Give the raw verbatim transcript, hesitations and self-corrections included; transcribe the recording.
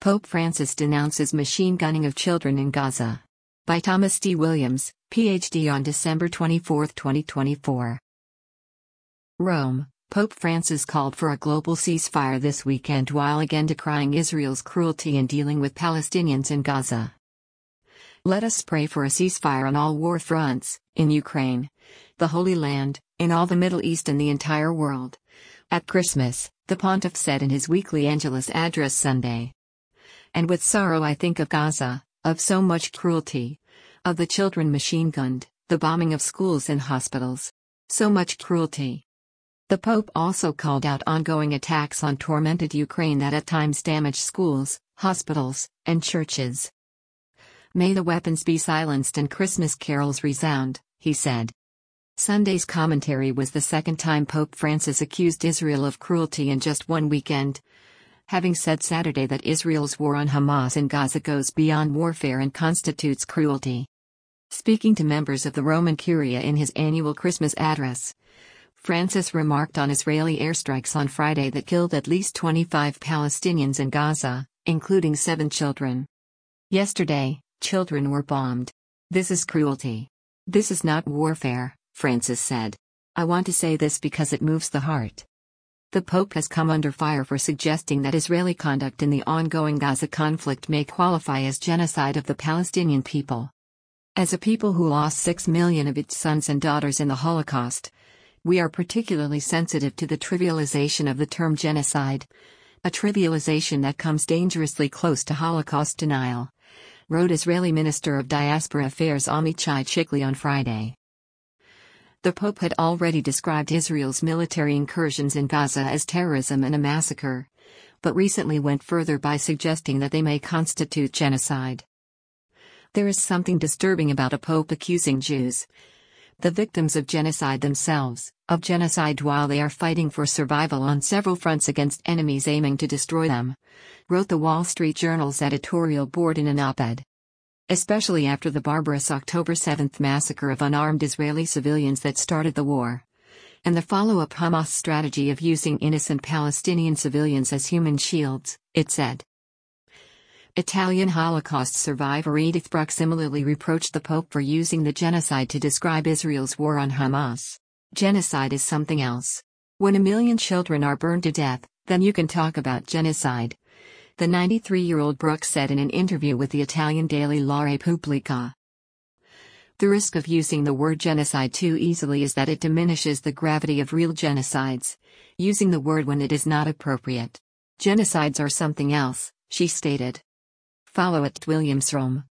Pope Francis denounces machine gunning of children in Gaza. By Thomas D. Williams, P H D on December twenty-fourth, twenty twenty-four. Rome, Pope Francis called for a global ceasefire this weekend while again decrying Israel's cruelty in dealing with Palestinians in Gaza. Let us pray for a ceasefire on all war fronts, in Ukraine, the Holy Land, in all the Middle East and the entire world. At Christmas, the Pontiff said in his weekly Angelus address Sunday. And with sorrow I think of Gaza, of so much cruelty. Of the children machine-gunned, the bombing of schools and hospitals. So much cruelty. The Pope also called out ongoing attacks on tormented Ukraine that at times damage schools, hospitals, and churches. May the weapons be silenced and Christmas carols resound, he said. Sunday's commentary was the second time Pope Francis accused Israel of cruelty in just one weekend, having said Saturday that Israel's war on Hamas in Gaza goes beyond warfare and constitutes cruelty. Speaking to members of the Roman Curia in his annual Christmas address, Francis remarked on Israeli airstrikes on Friday that killed at least twenty-five Palestinians in Gaza, including seven children. Yesterday, children were bombed. This is cruelty. This is not warfare, Francis said. I want to say this because it moves the heart. The Pope has come under fire for suggesting that Israeli conduct in the ongoing Gaza conflict may qualify as genocide of the Palestinian people. As a people who lost six million of its sons and daughters in the Holocaust, we are particularly sensitive to the trivialization of the term genocide, a trivialization that comes dangerously close to Holocaust denial, wrote Israeli Minister of Diaspora Affairs Amichai Chikli on Friday. The Pope had already described Israel's military incursions in Gaza as terrorism and a massacre, but recently went further by suggesting that they may constitute genocide. There is something disturbing about a Pope accusing Jews, the victims of genocide themselves, of genocide while they are fighting for survival on several fronts against enemies aiming to destroy them, wrote the Wall Street Journal's editorial board in an op-ed. Especially after the barbarous October seventh massacre of unarmed Israeli civilians that started the war, and the follow-up Hamas strategy of using innocent Palestinian civilians as human shields, it said. Italian Holocaust survivor Edith Bruck similarly reproached the Pope for using the genocide to describe Israel's war on Hamas. Genocide is something else. When a million children are burned to death, then you can talk about genocide, the ninety-three-year-old Brooks said in an interview with the Italian daily La Repubblica. The risk of using the word genocide too easily is that it diminishes the gravity of real genocides, using the word when it is not appropriate. Genocides are something else, she stated. Follow at Williams Rome.